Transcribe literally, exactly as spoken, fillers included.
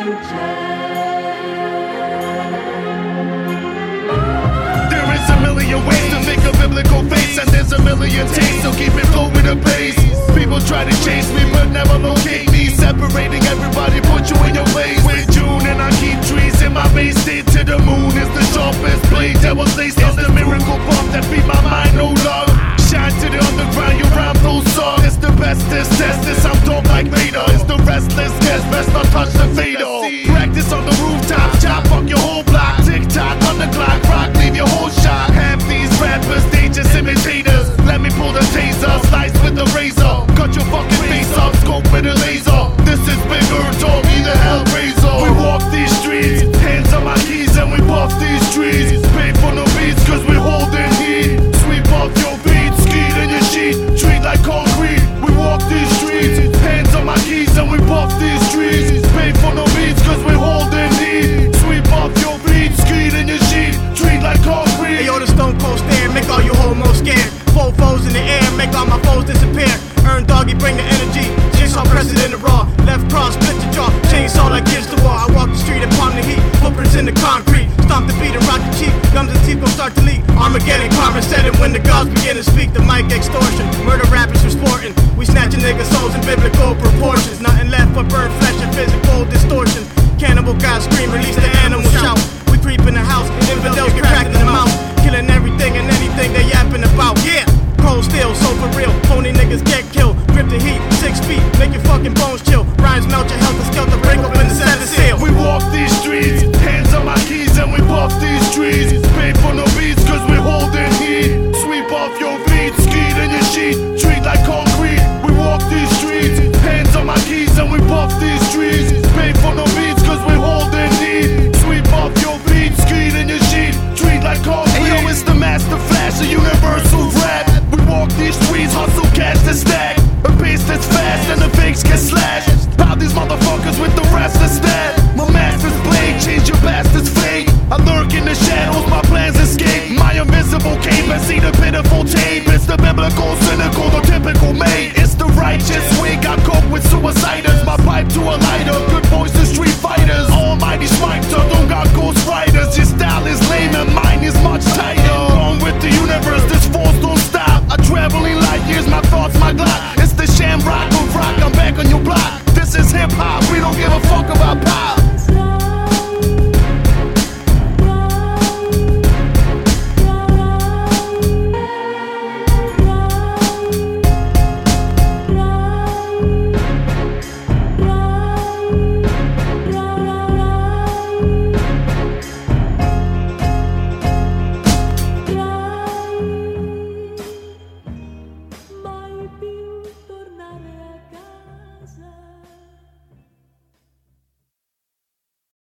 There is a million ways to make a biblical face, and there's a million tastes, so keep it flowing with a pace. People try to chase me, but never locate me. Separating everybody, put you in your place. With June and I keep trees in my base. Stay to the moon is the sharpest blade that was laced on the miracle bomb that beat my mind, no love. Shine to the underground, you rhyme those songs. It's the bestest, test this, I'm dope like Vader. It's the restless guest, best not touch the fader. Practice on the rooftop, chop up your whole block. Tick tock on the clock, rock, leave your whole shot. Half these rappers, they just imitators. Let me pull the taser, slice with the razor. Cut your fucking face off, scope with a laser. This is bigger, dog, the Hellraiser. We walk these streets, hands on my keys, and we buff these trees. Pay for no beats, cause we holding heat. Sweep off your beat, skeet in your sheet. Treat like concrete, we walk these streets. Hands on my keys, and we buff these trees. Pay for no beats, cause we holding heat. Sweep off your beat, skeet in your sheet. Treat like concrete. Hey, yo, the stone cold stare, make all you homo scared. Four foes in the air, make all my foes disappear. Earn doggy, bring the energy. Jigsaw president of raw. Left cross, split the jaw. Chainsaw like against the wall. I walk the street and palm the heat. Footprints in the concrete. Stomp the beat and rock the cheek. Gums and teeth gon' start to leak. Armageddon, karma set it when the gods begin to speak. The mic extortion. Murder rappers for sporting. We snatching niggas' souls in biblical proportions. Nothing left but burnt flesh and physical distortion. Cannibal God scream, release the animal shout. We creep in the house, infidels get cracked in the mouth. Killing everything and anything they yapping about. Yeah, cold steel, so for real. Phony niggas get killed.